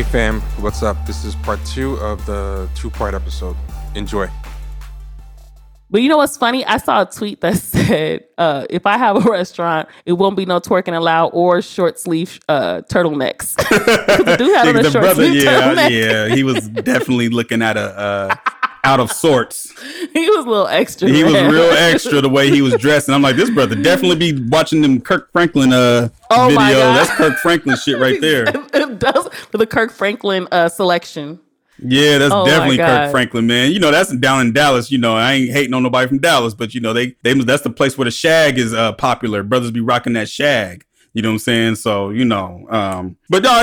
fam, what's up? This is part 2 of the 2-part episode. Enjoy. But you know what's funny? I saw a tweet that said, if I have a restaurant, it won't be no twerking allowed or short sleeve turtlenecks. The dude had on a short sleeve turtleneck. Yeah, he was definitely looking at a out of sorts. He was a little extra. He was real extra the way he was dressed. And I'm like, this brother definitely be watching them Kirk Franklin video. That's Kirk Franklin shit right there. It does, for the Kirk Franklin selection. Yeah, that's definitely Kirk Franklin, man. You know, that's down in Dallas. You know, I ain't hating on nobody from Dallas, but you know, that's the place where the shag is popular. Brothers be rocking that shag. You know what I'm saying? So, you know, but no,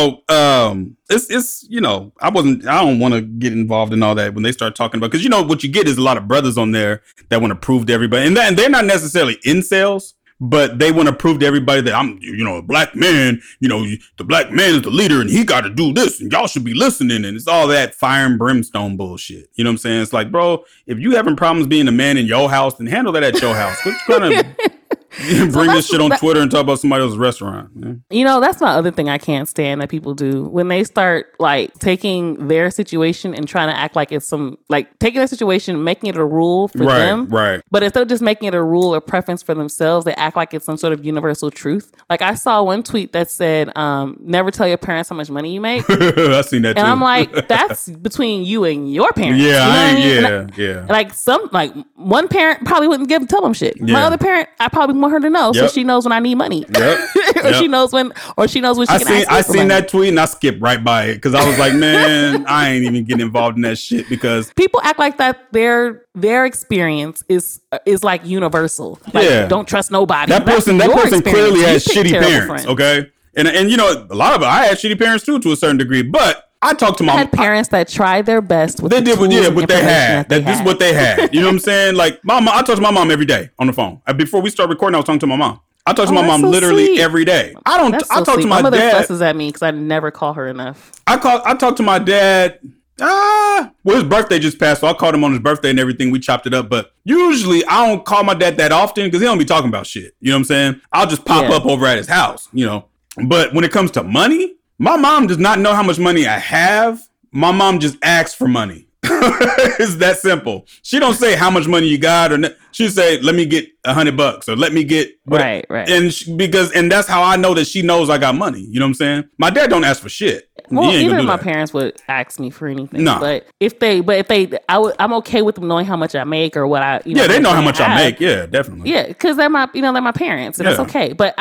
it's you know, I don't want to get involved in all that when they start talking about, because you know what you get is a lot of brothers on there that want to prove to everybody, and they're not necessarily incels, but they want to prove to everybody that I'm, you know, a black man, you know, the black man is the leader and he got to do this and y'all should be listening. And it's all that fire and brimstone bullshit. You know what I'm saying? It's like, bro, if you having problems being a man in your house, then handle that at your house. What kind of bring this shit on Twitter and talk about somebody else's restaurant? Yeah. You know, that's my other thing I can't stand that people do when they start like taking their situation and trying to act like it's some, like taking their situation, making it a rule for them. Right. But instead of just making it a rule or preference for themselves, they act like it's some sort of universal truth. Like I saw one tweet that said, never tell your parents how much money you make. I seen that too. And I'm like, that's between you and your parents. Yeah, you know yeah. Like one parent probably wouldn't tell them shit. Yeah. My other parent, I probably want her to know, so she knows when I need money. Or she knows when she can ask me for money. I seen that tweet and I skipped right by it because I was like, man, I ain't even getting involved in that shit, because people act like that their experience is like universal. Like, don't trust nobody. That person clearly has shitty parents. Okay, and you know, a lot of it, I had shitty parents too to a certain degree, but I talked to my had parents that tried their best with what they had. This is what they had. You know what I'm saying? Like I talk to my mom every day on the phone. Before we start recording, I was talking to my mom. I talk to my mom literally every day. I talk to my mother dad. Fusses at me because I never call her enough. I talk to my dad. Well, his birthday just passed, so I called him on his birthday and everything. We chopped it up, but usually I don't call my dad that often because he don't be talking about shit. You know what I'm saying? I'll just pop up over at his house, you know. But when it comes to money, my mom does not know how much money I have. My mom just asks for money. It's that simple. She don't say how much money you got, or she say, let me get $100 or let me get right. And that's how I know that she knows I got money. You know what I'm saying? My dad don't ask for shit. Well, either of my parents would ask me for anything. No. But if they, I'm okay with them knowing how much I make or what I, they know how much I make. Yeah, definitely. Yeah, because they're my parents, and that's okay. But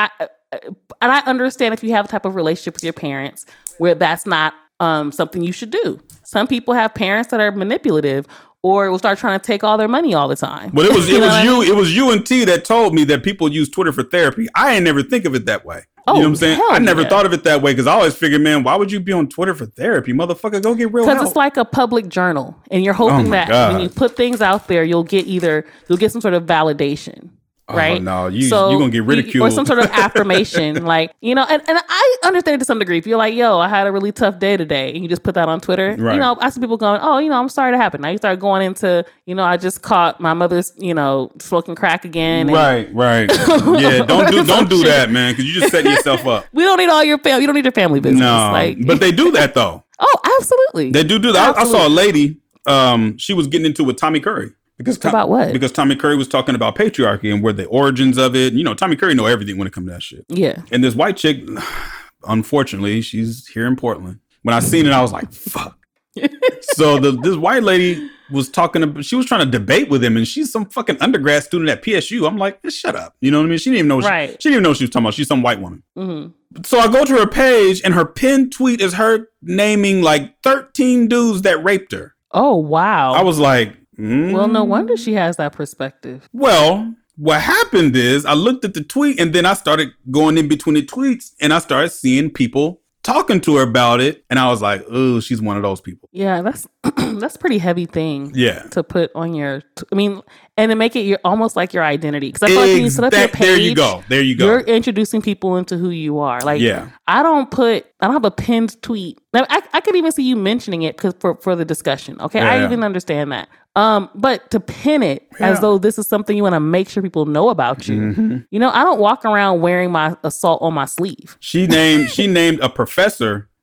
I understand if you have a type of relationship with your parents where that's not something you should do. Some people have parents that are manipulative or will start trying to take all their money all the time. But it was you and T that told me that people use Twitter for therapy. I ain't never think of it that way. You know what I'm saying? I never thought of it that way because I always figured, man, why would you be on Twitter for therapy? Motherfucker, go get real help. Because it's like a public journal, and you're hoping that when you put things out there, you'll get some sort of validation. Right? Oh, no, you're going to get ridiculed. Or some sort of affirmation. Like, you know, and I understand it to some degree. If you're like, yo, I had a really tough day today, and you just put that on Twitter. Right. You know, I see people going, oh, you know, I'm sorry to happen. Now you start going into, you know, I just caught my mother's, you know, smoking crack again. Right. Yeah, don't do that, man, because you just setting yourself up. We don't need all your family. You don't need your family business. No, but they do that, though. Oh, absolutely. They do that. I saw a lady, she was getting into it with Tommy Curry. About what? Because Tommy Curry was talking about patriarchy and where the origins of it. You know, Tommy Curry know everything when it comes to that shit. Yeah. And this white chick, unfortunately, she's here in Portland. When I seen it, I was like, fuck. So this white lady was she was trying to debate with him, and she's some fucking undergrad student at PSU. I'm like, shut up. You know what I mean? She didn't even know. She didn't even know what she was talking about. She's some white woman. Mm-hmm. So I go to her page, and her pinned tweet is her naming like 13 dudes that raped her. Oh, wow. I was like, well, no wonder she has that perspective. Well, what happened is I looked at the tweet and then I started going in between the tweets and I started seeing people talking to her about it. And I was like, oh, she's one of those people. Yeah, that's a pretty heavy thing to put on your, and to make it almost like your identity. Because I feel like when you set up your page, there you go. You're introducing people into who you are. Like, I don't have a pinned tweet. I could even see you mentioning it because for the discussion. Okay, I even understand that. But to pin it as though this is something you want to make sure people know about you. Mm-hmm. You know, I don't walk around wearing my assault on my sleeve. She named a professor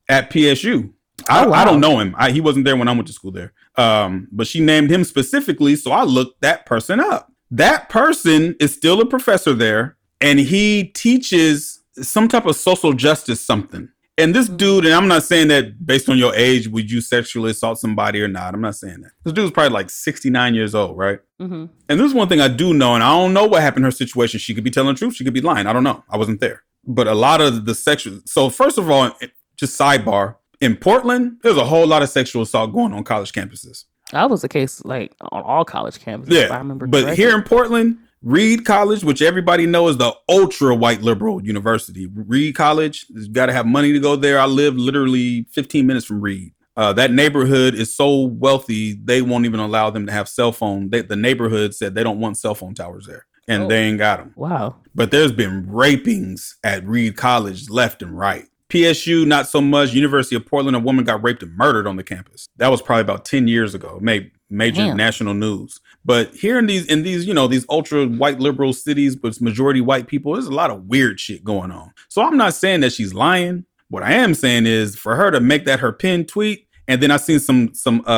at PSU. Wow. I don't know him. He wasn't there when I went to school there. But she named him specifically, so I looked that person up. That person is still a professor there, and he teaches some type of social justice something. And this dude, and I'm not saying that based on your age, would you sexually assault somebody or not? I'm not saying that. This dude's probably like 69 years old, right? Mm-hmm. And this is one thing I do know, and I don't know what happened in her situation. She could be telling the truth. She could be lying. I don't know. I wasn't there. But a lot of the sexual... So first of all, just sidebar, in Portland, there's a whole lot of sexual assault going on college campuses. That was the case like on all college campuses, yeah, if I remember but correctly. Here in Portland... Reed College, which everybody knows is the ultra white liberal university. Reed College, you got to have money to go there. I live literally 15 minutes from Reed. That neighborhood is so wealthy, they won't even allow them to have cell phone. The neighborhood said they don't want cell phone towers there, and they ain't got them. Wow. But there's been rapings at Reed College left and right. PSU, not so much. University of Portland, a woman got raped and murdered on the campus. That was probably about 10 years ago. Made major national news. But here in these, these ultra white liberal cities, but it's majority white people, there's a lot of weird shit going on. So I'm not saying that she's lying. What I am saying is for her to make that her pinned tweet, and then I seen some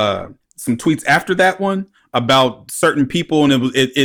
tweets after that one about certain people, and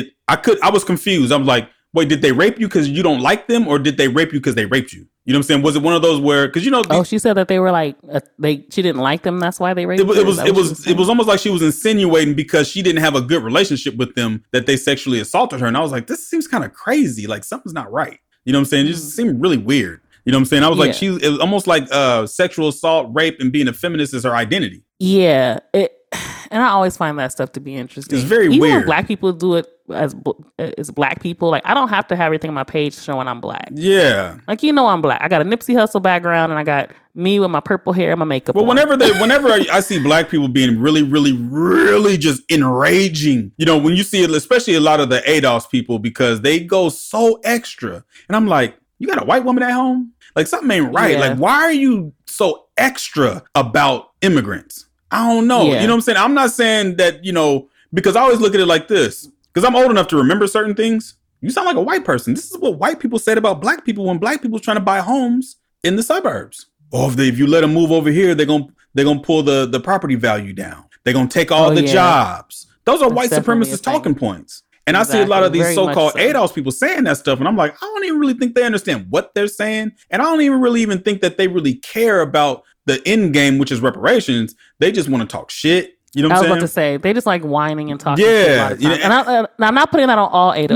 I was confused. I'm like, wait, did they rape you because you don't like them, or did they rape you because they raped you? You know what I'm saying? Was it one of those where, because she said that they were like she didn't like them, that's why they raped her? It was almost like she was insinuating because she didn't have a good relationship with them that they sexually assaulted her. And I was like, this seems kind of crazy. Like something's not right. You know what I'm saying? It just seemed really weird. You know what I'm saying? I was like, it was almost like sexual assault, rape, and being a feminist is her identity. Yeah. And I always find that stuff to be interesting. It's very Even weird. when black people do it as black people, like I don't have to have everything on my page showing I'm black. Yeah. Like, I'm black. I got a Nipsey Hussle background, and I got me with my purple hair and my makeup on. Whenever I see black people being really, really, really just enraging, when you see it, especially a lot of the ADOS people, because they go so extra. And I'm like, you got a white woman at home? Like something ain't right. Yeah. Like, why are you so extra about immigrants? I don't know. Yeah. You know what I'm saying? I'm not saying that, because I always look at it like this, because I'm old enough to remember certain things. You sound like a white person. This is what white people said about black people when black people was trying to buy homes in the suburbs. Or if you let them move over here, they're gonna pull the property value down. They're gonna take all the jobs. Those are white supremacist talking points. And exactly. I see a lot of these so-called ADOS people saying that stuff. And I'm like, I don't even really think they understand what they're saying. And I don't even think that they really care about the end game, which is reparations. They just want to talk shit. You know what I'm saying? I was about to say, they just like whining and talking. Yeah. And I'm not putting that on all ADOS.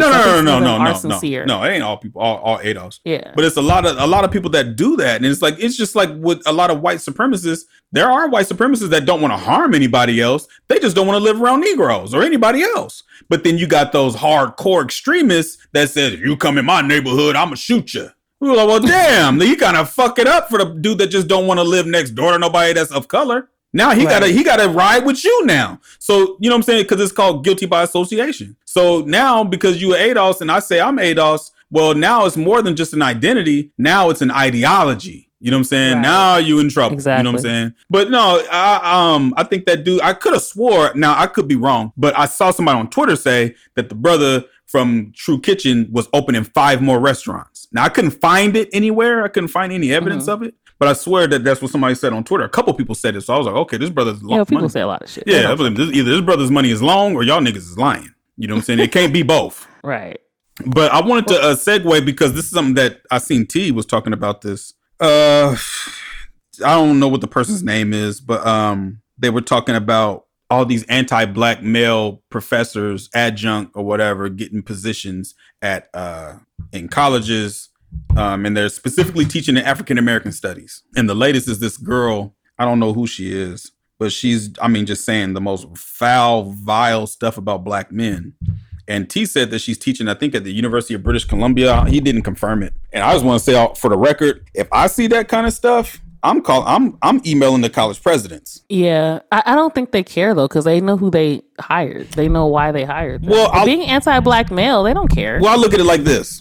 No, it ain't all people, all ADOS. Yeah. But it's a lot of people that do that. And it's just like with a lot of white supremacists, there are white supremacists that don't want to harm anybody else. They just don't want to live around Negroes or anybody else. But then you got those hardcore extremists that said, if you come in my neighborhood, I'm going to shoot you. We were like, well, damn, you kind of fuck it up for the dude that just don't want to live next door to nobody that's of color. Now he gotta ride with you now. So, you know what I'm saying? Because it's called guilty by association. So now, because you are ADOS and I say I'm ADOS, well, now it's more than just an identity. Now it's an ideology. You know what I'm saying? Right. Now you in trouble. Exactly. You know what I'm saying? But no, I think that dude, I could have swore, now I could be wrong, but I saw somebody on Twitter say that the brother from True Kitchen was opening 5 more restaurants. Now I couldn't find it anywhere. I couldn't find any evidence of it. But I swear that that's what somebody said on Twitter. A couple people said it. So I was like, okay, this brother's long. Yeah, people money. say a lot of shit. Yeah, either this brother's money is long or y'all niggas is lying. You know what I'm saying? It can't be both. Right. But I wanted to segue because this is something that I seen T was talking about this. I don't know what the person's name is, but they were talking about all these anti-black male professors, adjunct or whatever, getting positions at in colleges. And they're specifically teaching the African-American studies. And the latest is this girl. I don't know who she is, but she's, just saying the most foul, vile stuff about black men. And T said that she's teaching, I think, at the University of British Columbia. He didn't confirm it. And I just want to say for the record, if I see that kind of stuff, I'm emailing the college presidents. Yeah, I don't think they care though, because they know who they hired. They know why they hired them. Well, being anti-black male, they don't care. Well, I look at it like this.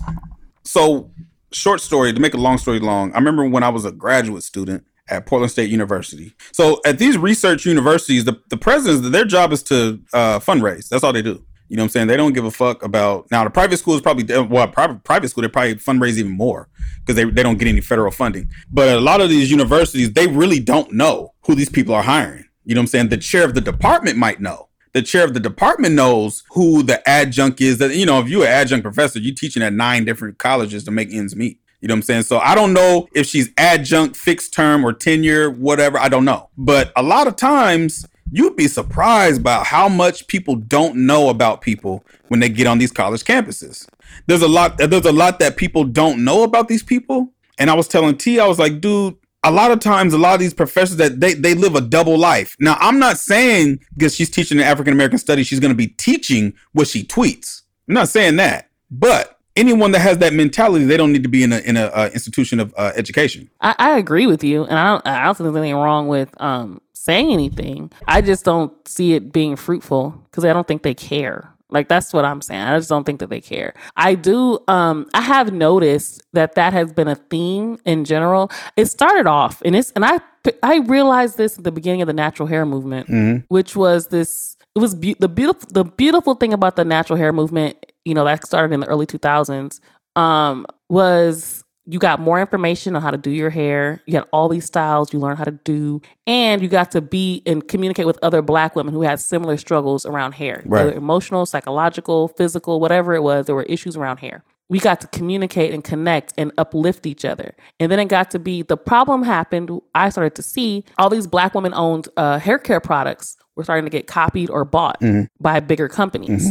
So, short story, to make a long story long, I remember when I was a graduate student at Portland State University. So at these research universities, the presidents, their job is to fundraise. That's all they do. You know what I'm saying? They don't give a fuck about, now the private school is probably, private school, they probably fundraise even more because they don't get any federal funding. But a lot of these universities, they really don't know who these people are hiring. You know what I'm saying? The chair of the department might know. The chair of the department knows who the adjunct is. That, you know, if you're an adjunct professor, you're teaching at 9 different colleges to make ends meet. You know what I'm saying? So I don't know if she's adjunct, fixed term, or tenure, whatever. I don't know. But a lot of times you'd be surprised by how much people don't know about people when they get on these college campuses. There's a lot that people don't know about these people. And I was telling T, I was like, dude, a lot of times, a lot of these professors that they live a double life. Now, I'm not saying because she's teaching African-American studies, she's going to be teaching what she tweets. I'm not saying that. But anyone that has that mentality, they don't need to be in a institution of education. I agree with you. And I don't think there's anything wrong with saying anything. I just don't see it being fruitful because I don't think they care. Like, that's what I'm saying. I just don't think that they care. I do. I have noticed that has been a theme in general. It started off, and I realized this at the beginning of the natural hair movement, which was this. It was the beautiful thing about the natural hair movement. You know, that started in the early 2000s. Was you got more information on how to do your hair. You got all these styles you learn how to do. And you got to be and communicate with other Black women who had similar struggles around hair. Right. Whether emotional, psychological, physical, whatever it was, there were issues around hair. We got to communicate and connect and uplift each other. And then it got to be, the problem happened, I started to see all these Black women-owned hair care products were starting to get copied or bought by bigger companies.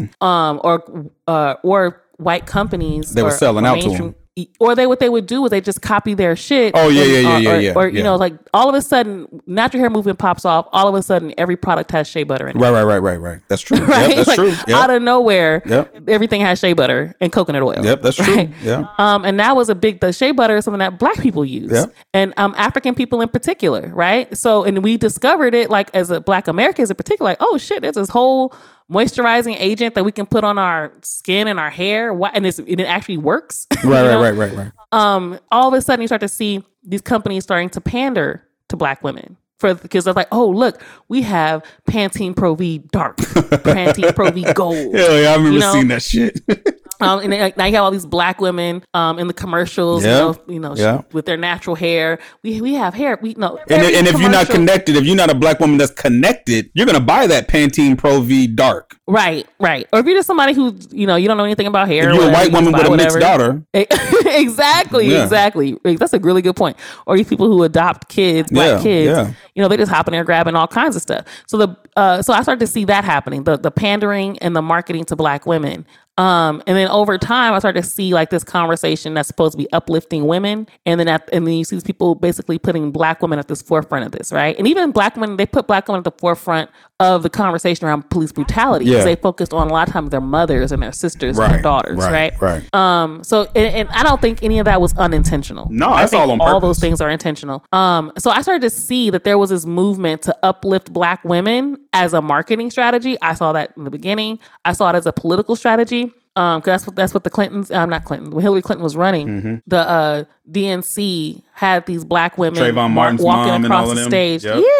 Or white companies. They were selling out to them. Or what they would do was they just copy their shit. Oh, yeah. Or, you know, like all of a sudden, natural hair movement pops off. All of a sudden, every product has shea butter in it. Right. That's true. Right? Yep, that's like, true. Yep. Out of nowhere, everything has shea butter and coconut oil. Yep, that's true. Right? Yeah. And that was the shea butter is something that Black people use. Yep. And African people in particular, right? So, and we discovered it like as a Black Americans in particular, like, oh shit, there's this whole moisturizing agent that we can put on our skin and our hair, and it actually works. Right. All of a sudden you start to see these companies starting to pander to Black women because they're like, oh, look, we have Pantene Pro V Dark, Pantene Pro V Gold. Yeah, I remember seeing that shit. And then, now you have all these Black women in the commercials, with their natural hair. We have hair. And if you're not connected, if you're not a Black woman that's connected, you're gonna buy that Pantene Pro V Dark. Right. Or if you're just somebody who you don't know anything about hair, if you're a white woman with a mixed daughter. Exactly. That's a really good point. Or these people who adopt kids, Black kids. They just hop in there grabbing all kinds of stuff. So I started to see that happening, the pandering and the marketing to Black women. And then over time, I started to see like this conversation that's supposed to be uplifting women. And then you see these people basically putting Black women at this forefront of this, right? And even Black women, they put Black women at the forefront of the conversation around police brutality because they focused on a lot of times their mothers and their sisters and their daughters, right? So, and I don't think any of that was unintentional. No, that's all on purpose. All those things are intentional. So I started to see that there was this movement to uplift Black women as a marketing strategy. I saw that in the beginning. I saw it as a political strategy. Because that's what the Clintons, not Clinton, when Hillary Clinton was running, the DNC had these Black women Trayvon Martin's walking across the stage.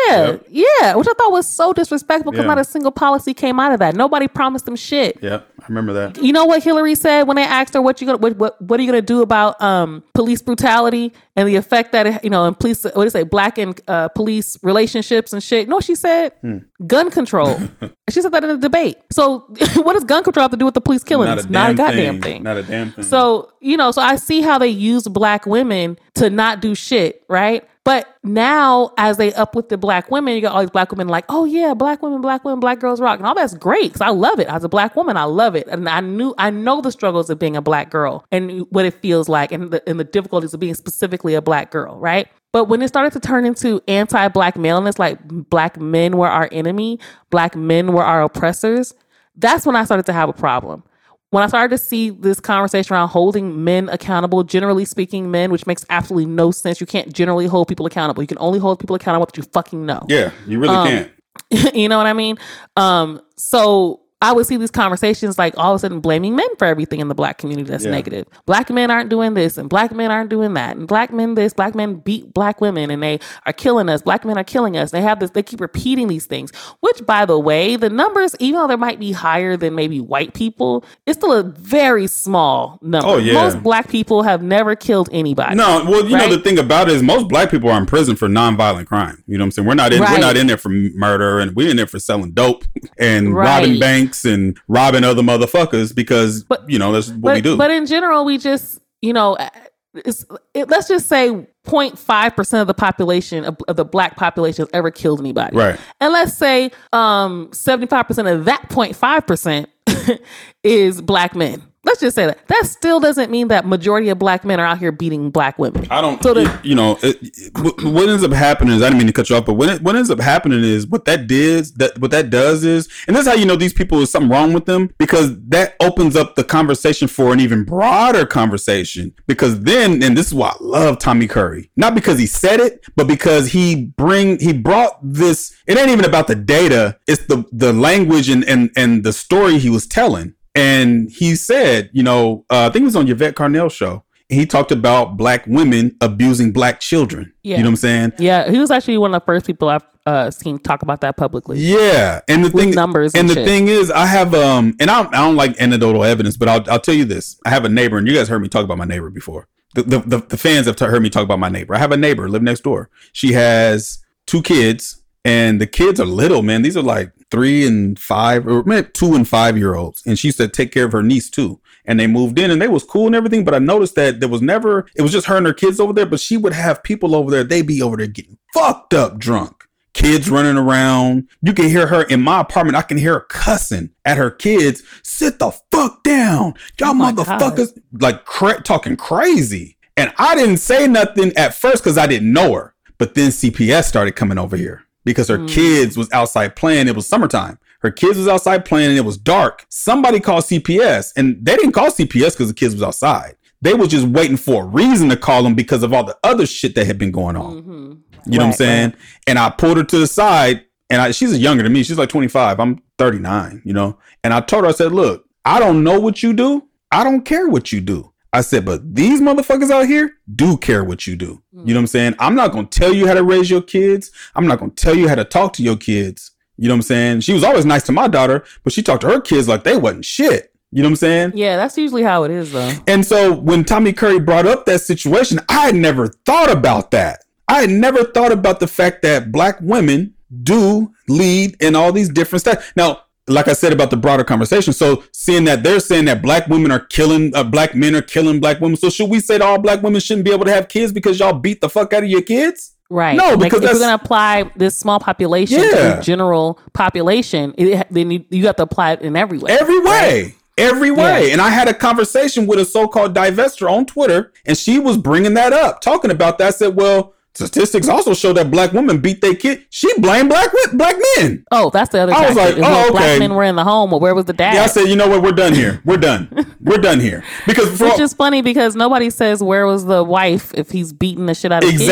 Yeah, which I thought was so disrespectful because not a single policy came out of that. Nobody promised them shit. Yep, I remember that. You know what Hillary said when they asked her what are you gonna do about police brutality and the effect that and police, what do you say, Black and police relationships and shit. You know what she said? Gun control. She said that in a debate. So what does gun control have to do with the police killings? Not a goddamn thing. Not a damn thing. So so I see how they use Black women to not do shit, right? But now, as they uplift the Black women, you got all these Black women like, oh yeah, Black women, Black girls rock. And all that's great because I love it. As a Black woman, I love it. And I know the struggles of being a Black girl and what it feels like and the difficulties of being specifically a Black girl, right? But when it started to turn into anti-Black maleness, like Black men were our enemy, Black men were our oppressors, that's when I started to have a problem. When I started to see this conversation around holding men accountable, generally speaking men, which makes absolutely no sense. You can't generally hold people accountable. You can only hold people accountable that you fucking know. Yeah, you really can't. You know what I mean? So I would see these conversations like all of a sudden blaming men for everything in the black community that's negative. Black men aren't doing this and black men aren't doing that. And black men this, black men beat black women and they are killing us. Black men are killing us. They have this, they keep repeating these things, which by the way, the numbers, even though they might be higher than maybe white people, it's still a very small number. Oh, yeah. Most black people have never killed anybody. No, well, you know, the thing about it is most black people are in prison for nonviolent crime. You know what I'm saying? We're not in there for murder, and we're in there for selling dope and robbing banks and robbing other motherfuckers because, you know, that's what we do. But in general, we just, you know, let's just say 0.5% of the population of the black population has ever killed anybody. Right. And let's say 75% of that 0.5% is black men. Let's just say that. That still doesn't mean that majority of black men are out here beating black women. I don't, you know, what ends up happening is, I didn't mean to cut you off, but what ends up happening is what that does is, and this is how you know these people, is something wrong with them, because that opens up the conversation for an even broader conversation. Because then, and this is why I love Tommy Curry, not because he said it, but because he brought this, it ain't even about the data, it's the language and the story he was telling. And he said, you know, I think it was on Yvette Carnell's show. He talked about black women abusing black children. Yeah. You know what I'm saying? Yeah, he was actually one of the first people I've seen talk about that publicly. Yeah, and the thing, numbers, and the thing is, I have and I don't like anecdotal evidence, but I'll tell you this: I have a neighbor, and you guys heard me talk about my neighbor before. The fans have heard me talk about my neighbor. I have a neighbor live next door. She has 2 kids. And the kids are little, man. These are like 3 and 5, or maybe 2 and 5 year olds. And she used to take care of her niece too. And they moved in and they was cool and everything. But I noticed that it was just her and her kids over there. But she would have people over there. They'd be over there getting fucked up drunk. Kids running around. You can hear her in my apartment. I can hear her cussing at her kids. Sit the fuck down. Y'all motherfuckers. God. Like talking crazy. And I didn't say nothing at first because I didn't know her. But then CPS started coming over here. Because her kids was outside playing. It was summertime. Her kids was outside playing and it was dark. Somebody called CPS, and they didn't call CPS because the kids was outside. They was just waiting for a reason to call them because of all the other shit that had been going on. Mm-hmm. You know what I'm saying? Right. And I pulled her to the side, and she's younger than me. She's like 25. I'm 39, you know? And I told her, I said, look, I don't know what you do. I don't care what you do. I said, but these motherfuckers out here do care what you do. You know what I'm saying? I'm not going to tell you how to raise your kids. I'm not going to tell you how to talk to your kids. You know what I'm saying? She was always nice to my daughter, but she talked to her kids like they wasn't shit. You know what I'm saying? Yeah, that's usually how it is, though. And so when Tommy Curry brought up that situation, I had never thought about that. I had never thought about the fact that black women do lead in all these different stuff. Now, like I said about the broader conversation, so seeing that they're saying that black women are killing, black men are killing black women. So should we say that all black women shouldn't be able to have kids because y'all beat the fuck out of your kids? Right. No, because if we're going to apply this small population to the general population, then you have to apply it in every way. Every way. Right? Every way. Yeah. And I had a conversation with a so-called divester on Twitter, and she was bringing that up, talking about that. I said, well, statistics also show that black women beat their kid. She blamed black men. Oh, that's the other I was like, oh, okay. Black men were in the home. Well, where was the dad? Yeah, I said, you know what? We're done here. We're done. We're done here. Because which is funny because nobody says where was the wife if he's beating the shit out of kids.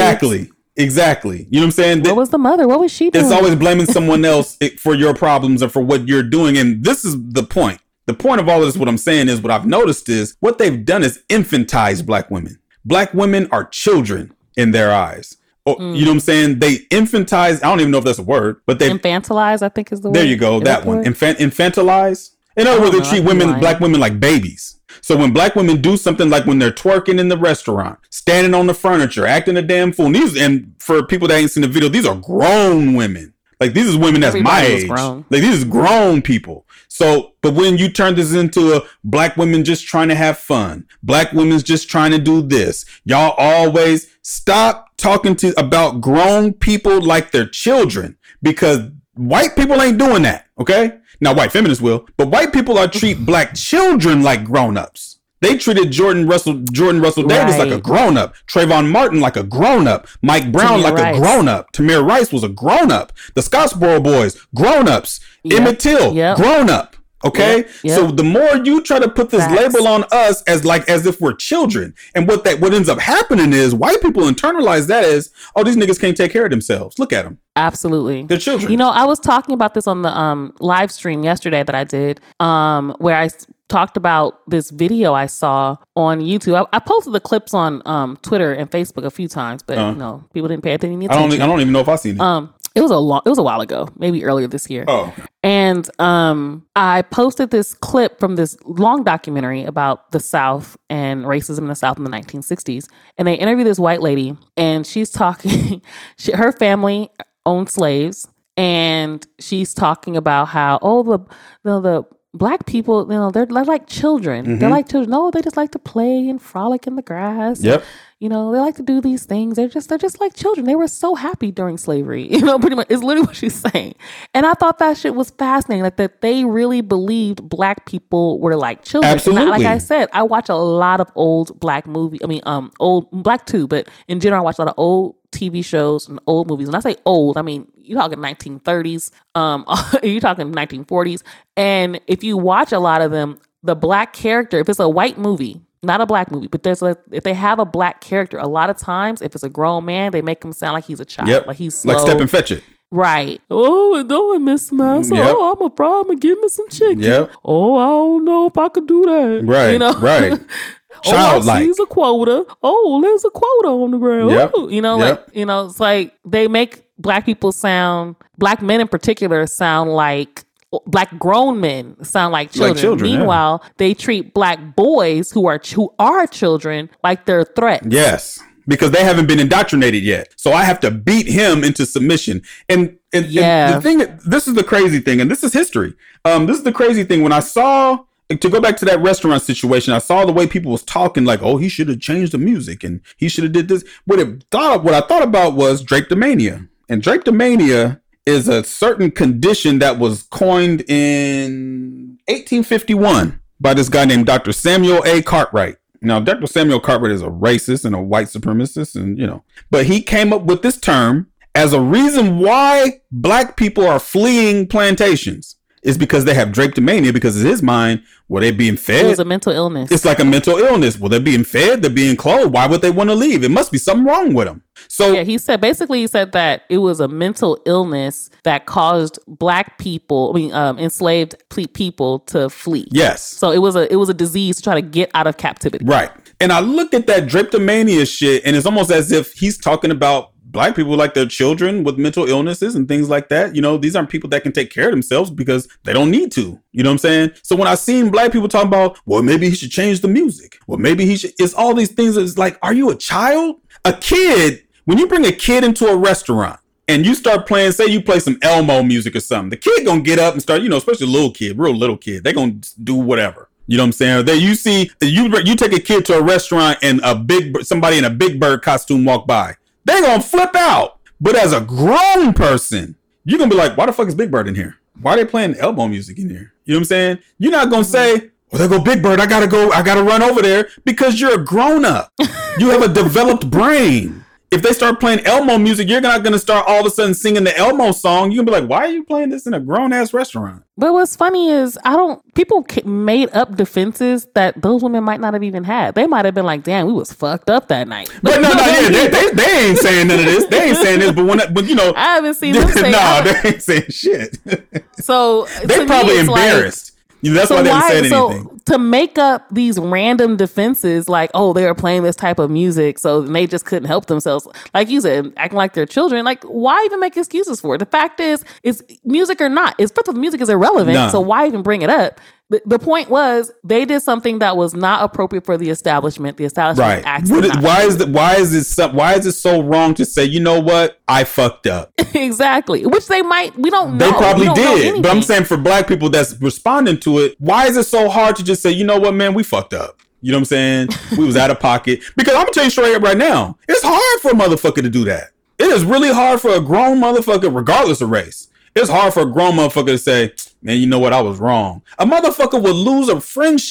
Exactly. You know what I'm saying? Where was the mother? What was she doing? It's always blaming someone else for your problems or for what you're doing. And this is the point. The point of all of this, what I'm saying is, what I've noticed is what they've done is infantize black women. Black women are children in their eyes. Or, you know what I'm saying? They infantize. I don't even know if that's a word, but they infantilize, I think is the word. There you go. That one. Infantilize. In other words, they treat black women like babies. So when black women do something like when they're twerking in the restaurant, standing on the furniture, acting a damn fool. And for people that ain't seen the video, these are grown women. Like these is women that's my age. Like these is grown people. So, but when you turn this into a black women just trying to have fun, black women's just trying to do this, y'all always stop talking about grown people like they're children, because white people ain't doing that. Okay. Now white feminists will, but white people are treat black children like grown-ups. They treated Jordan Russell Davis like a grown-up, Trayvon Martin like a grown-up, Mike Brown like a grown-up, Tamir Rice was a grown-up, the Scottsboro Boys, grown-ups, Emmett Till, grown-up. Okay. Yep. So the more you try to put this label on us as if we're children, and what ends up happening is white people internalize that as, oh, these niggas can't take care of themselves. Look at them. Absolutely. They're children. You know, I was talking about this on the live stream yesterday that I did, where I talked about this video I saw on YouTube. I posted the clips on Twitter and Facebook a few times, but you know, people didn't pay attention. I don't even know if I seen it. It was a while ago, maybe earlier this year. Oh. And I posted this clip from this long documentary about the South and racism in the South in the 1960s. And they interviewed this white lady, and she's talking. Her family owned slaves, and she's talking about how the Black people, you know, they're like children. Mm-hmm. They're like children. No, they just like to play and frolic in the grass. Yep. And, you know, they like to do these things. They're just like children. They were so happy during slavery. You know, pretty much it's literally what she's saying. And I thought that shit was fascinating. Like that they really believed Black people were like children. Absolutely. And like I said, I watch a lot of old Black movies. I mean, old Black too, but in general, I watch a lot of old TV shows and old movies. When I say old, I mean, you're talking 1930s, you're talking 1940s. And if you watch a lot of them, the Black character, if it's a white movie, not a Black movie, but if they have a Black character, a lot of times, if it's a grown man, they make him sound like he's a child. Yep. Like he's slow. Like Step and Fetch It. Right. Oh, doing Miss Mouse. Yep. Oh, I'm a problem. Give me some chicken. Yep. Oh, I don't know if I could do that. Right. You know? Right. Childlike. Oh, there's a quota. Oh, there's a quota on the ground. Yep. Oh, you know, like, you know, it's like they make Black people sound, Black men in particular sound like, Black grown men sound like children. Meanwhile, they treat Black boys who are children like they're threats. Yes. Because they haven't been indoctrinated yet. So I have to beat him into submission. And the thing, this is the crazy thing, and this is history. This is the crazy thing. When I saw, to go back to that restaurant situation, I saw the way people was talking like, oh, he should have changed the music and he should have did this. What I thought about was drapetomania. And drapetomania is a certain condition that was coined in 1851 by this guy named Dr. Samuel A. Cartwright. Now, Dr. Samuel Cartwright is a racist and a white supremacist, and you know, but he came up with this term as a reason why Black people are fleeing plantations. Is because they have drapetomania, because in his mind, well, they being fed. It was a mental illness. It's like a mental illness. Well, they're being fed, they're being clothed. Why would they want to leave? It must be something wrong with them. So yeah, he said that it was a mental illness that caused Black people, enslaved people to flee. Yes. So it was a disease to try to get out of captivity. Right. And I look at that drapetomania shit, and it's almost as if he's talking about Black people like their children with mental illnesses and things like that. You know, these aren't people that can take care of themselves because they don't need to. You know what I'm saying? So when I seen Black people talking about, well, maybe he should change the music. Well, maybe he should. It's all these things. It's like, are you a child? A kid, when you bring a kid into a restaurant and you start playing, say you play some Elmo music or something, the kid gonna get up and start, you know, especially a little kid, real little kid, they gonna do whatever. You know what I'm saying? That you see, you take a kid to a restaurant and somebody in a Big Bird costume walk by. They're going to flip out. But as a grown person, you're going to be like, why the fuck is Big Bird in here? Why are they playing Elmo music in here? You know what I'm saying? You're not going to say, well, there go Big Bird. I got to run over there, because you're a grown up. You have a developed brain. If they start playing Elmo music, you're not going to start all of a sudden singing the Elmo song. You're going to be like, why are you playing this in a grown ass restaurant? But what's funny is people made up defenses that those women might not have even had. They might have been like, damn, we was fucked up that night. But they ain't saying none of this. They ain't saying this, but you know. I haven't seen them say they ain't saying shit. So they probably embarrassed. That's why they haven't said anything. So to make up these random defenses, like, oh, they were playing this type of music, so they just couldn't help themselves. Like you said, acting like they're children. Like, why even make excuses for it? The fact is music or not. First of all, music is irrelevant, so why even bring it up? The point was they did something that was not appropriate for the establishment. The establishment right. Why is it so wrong to say, you know what, I fucked up? Exactly. Which we don't know. They probably did. But I'm saying for Black people that's responding to it, why is it so hard to just say, you know what, man, we fucked up? You know what I'm saying? We was out of pocket. Because I'm gonna tell you straight up right now, it's hard for a motherfucker to do that. It is really hard for a grown motherfucker, regardless of race. It's hard for a grown motherfucker to say, man, you know what? I was wrong. A motherfucker would lose a friendship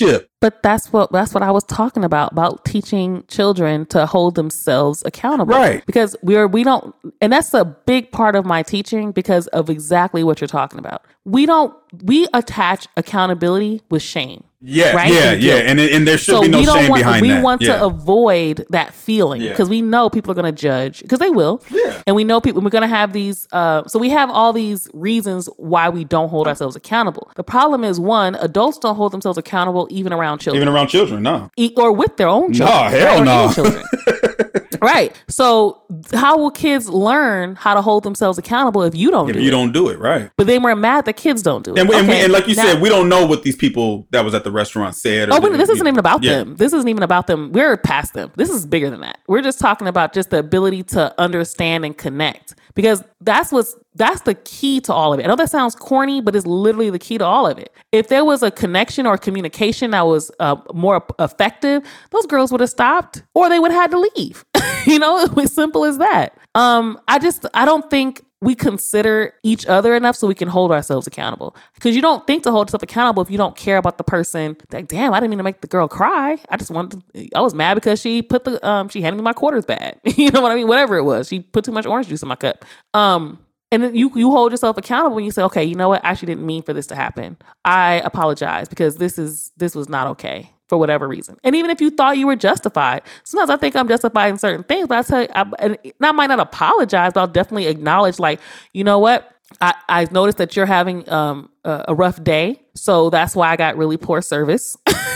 But that's what I was talking about teaching children to hold themselves accountable. Right. Because we don't, and that's a big part of my teaching because of exactly what you're talking about. We attach accountability with shame. Yeah, right? yeah. And there should be no shame behind that. We want to avoid that feeling because we know people are going to judge because they will. Yeah. And we know we're going to have these. So we have all these reasons why we don't hold ourselves accountable. The problem is, one, adults don't hold themselves accountable even around children. Even around children, no. Or with their own children. No, hell no. Children. Right. So how will kids learn how to hold themselves accountable if you don't do it? If you don't do it, right. But then we're mad that kids don't do it. And like you said, we don't know what these people that was at the restaurant said. This isn't even about them. This isn't even about them. We're past them. This is bigger than that. We're just talking about just the ability to understand and connect. Because that's the key to all of it. I know that sounds corny, but it's literally the key to all of it. If there was a connection or communication that was more effective, those girls would have stopped or they would have had to leave. It was simple as that. I don't think we consider each other enough so we can hold ourselves accountable. Because you don't think to hold yourself accountable if you don't care about the person. Like, damn, I didn't mean to make the girl cry. I was mad because she put she handed me my quarters bad. You know what I mean? Whatever it was. She put too much orange juice in my cup. And then you hold yourself accountable and you say, okay, you know what? I actually didn't mean for this to happen. I apologize because this was not okay for whatever reason. And even if you thought you were justified, sometimes I think I'm justified in certain things, but I tell you, I might not apologize, but I'll definitely acknowledge, like, you know what? I noticed that you're having a rough day. So that's why I got really poor service.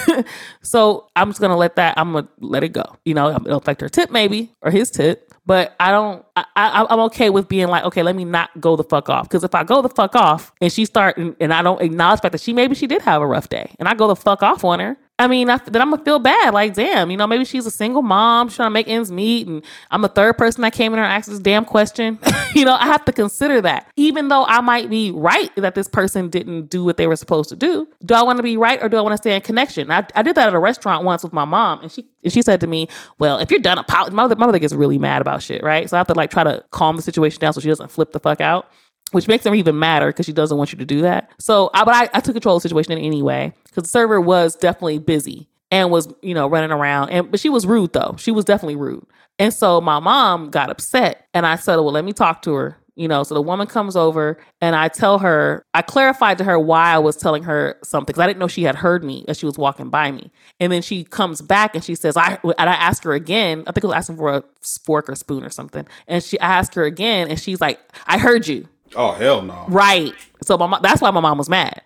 So I'm just going to let it go. It'll affect her tip maybe, or his tip. But I'm okay with being like, okay, let me not go the fuck off. Because if I go the fuck off and she and I don't acknowledge the fact that she did have a rough day and I go the fuck off on her, I mean, then I'm going to feel bad. Like, damn, maybe she's a single mom trying to make ends meet. And I'm the third person that came in and asked this damn question. I have to consider that. Even though I might be right that this person didn't do what they were supposed to do. Do I want to be right or do I want to stay in connection? I did that at a restaurant once with my mom. And she said to me, well, if you're done apologizing, my mother gets really mad about shit, right? So I have to try to calm the situation down so she doesn't flip the fuck out. Which makes them even madder because she doesn't want you to do that. So, I took control of the situation anyway because the server was definitely busy and was, running around. But she was rude though. She was definitely rude. And so my mom got upset and I said, well, let me talk to her. So the woman comes over and I clarified to her why I was telling her something because I didn't know she had heard me as she was walking by me. And then she comes back and she says, I asked her again, I think I was asking for a fork or spoon or something. And I asked her again and she's like, I heard you. Oh, hell no. Right. So that's why my mom was mad.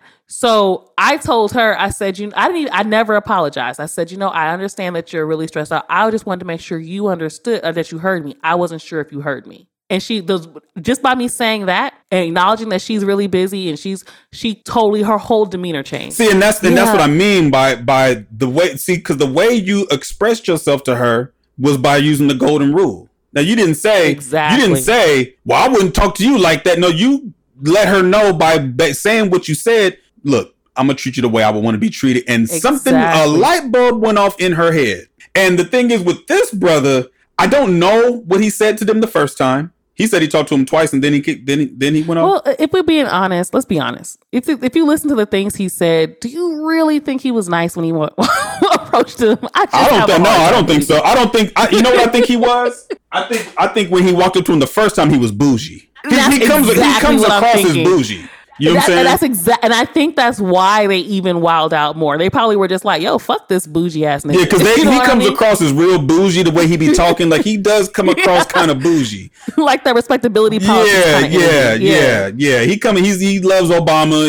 So I told her, I said, I never apologized. I said, I understand that you're really stressed out. I just wanted to make sure you understood that you heard me. I wasn't sure if you heard me. And just by me saying that and acknowledging that she's really busy and she totally, her whole demeanor changed. See, and that's what I mean by the way, because the way you expressed yourself to her was by using the golden rule. Now, you didn't say, well, I wouldn't talk to you like that. No, you let her know by saying what you said. Look, I'm going to treat you the way I would want to be treated. And a light bulb went off in her head. And the thing is with this brother, I don't know what he said to them the first time. He said he talked to him twice and then he went off. Well, if we're being honest, let's be honest. If you listen to the things he said, do you really think he was nice when he approached him? I don't think so. I don't think, you know what I think he was? I think when he walked up to him the first time, he was bougie. He comes across as bougie. You know what I'm saying? And I think that's why they even wild out more. They probably were just like, yo, fuck this bougie ass nigga. Yeah, because he comes across as real bougie the way he be talking. Like, he does come across kind of bougie. Like that respectability policy. Yeah. He loves Obama.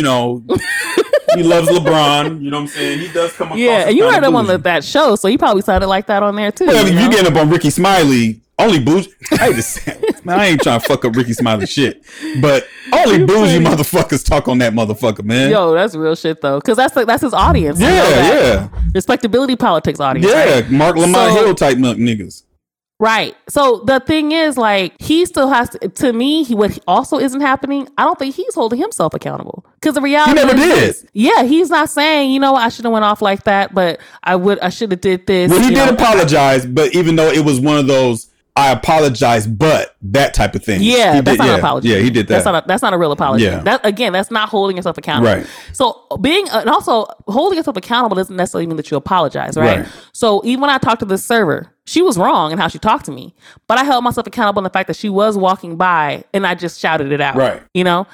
He loves LeBron. You know what I'm saying? He does come across as and you heard him on that show, so he probably sounded like that on there too. Well, if you getting up on Ricky Smiley, only bougie. I ain't trying to fuck up Ricky Smiley shit, but only bougie motherfuckers talk on that motherfucker, man. Yo, that's real shit though, because that's his audience. Yeah. Respectability politics audience. Yeah, right? Mark Lamont Hill type niggas. Right. So the thing is, like, he still has to me, what also isn't happening, I don't think he's holding himself accountable. Because the reality he never did. Yeah, he's not saying, I should have went off like that, but I should have did this. Well, he did apologize, but even though it was one of those, I apologize, but that type of thing. Yeah, that's not an apology. Yeah, he did that. That's not a real apology. Yeah. That's not holding yourself accountable. Right. So and also holding yourself accountable doesn't necessarily mean that you apologize, right? So even when I talked to this server, she was wrong in how she talked to me, but I held myself accountable in the fact that she was walking by and I just shouted it out. Right. You know?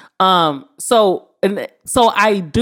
So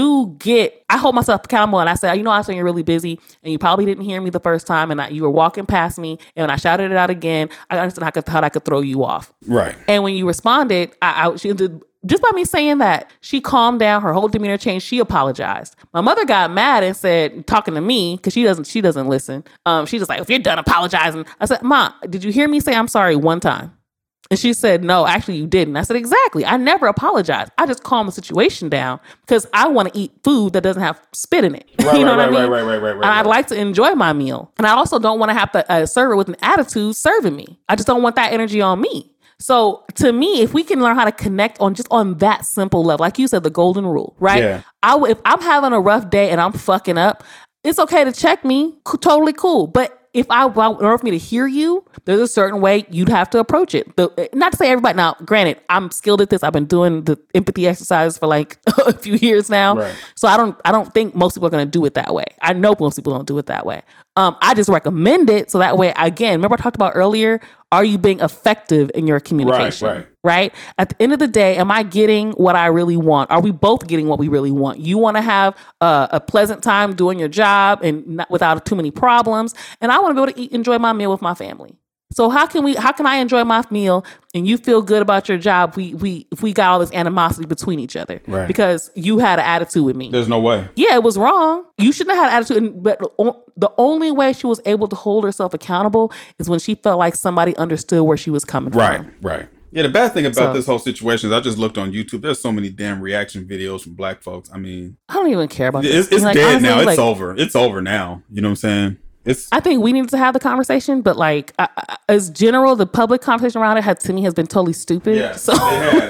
I hold myself accountable, and I said, I said you're really busy and you probably didn't hear me the first time, and you were walking past me, and when I shouted it out again, I understood how I could throw you off. Right. And when you responded, she did, just by me saying that, she calmed down, her whole demeanor changed, she apologized. My mother got mad and said, talking to me, because she doesn't listen. She's just like, if you're done apologizing. I said, Ma, did you hear me say I'm sorry one time? And she said, no, actually you didn't. I said, exactly. I never apologized. I just calm the situation down because I want to eat food that doesn't have spit in it. Right, you know what I mean? Right. And I'd like to enjoy my meal. And I also don't want to have a server with an attitude serving me. I just don't want that energy on me. So to me, if we can learn how to connect on that simple level, like you said, the golden rule, right? Yeah. If I'm having a rough day and I'm fucking up, it's okay to check me. Totally cool. But in order for me to hear you, there's a certain way you'd have to approach it. Not to say everybody. Now, granted, I'm skilled at this. I've been doing the empathy exercises for like a few years now. Right. So I don't think most people are going to do it that way. I know most people don't do it that way. I just recommend it so that way, again, remember I talked about earlier, are you being effective in your communication? Right? At the end of the day, am I getting what I really want? Are we both getting what we really want? You want to have a pleasant time doing your job and without too many problems. And I want to be able to enjoy my meal with my family. So how can I enjoy my meal and you feel good about your job if we got all this animosity between each other? Right. Because you had an attitude with me. There's no way. Yeah, it was wrong. You shouldn't have had an attitude. But the only way she was able to hold herself accountable is when she felt like somebody understood where she was coming from. Right. Yeah, the bad thing about this whole situation is I just looked on YouTube. There's so many damn reaction videos from black folks. I mean, I don't even care about this. It's dead honestly, now. It's over. It's over now. You know what I'm saying? I think we need to have the conversation, but like as general, the public conversation around it has been totally stupid. Yeah, so.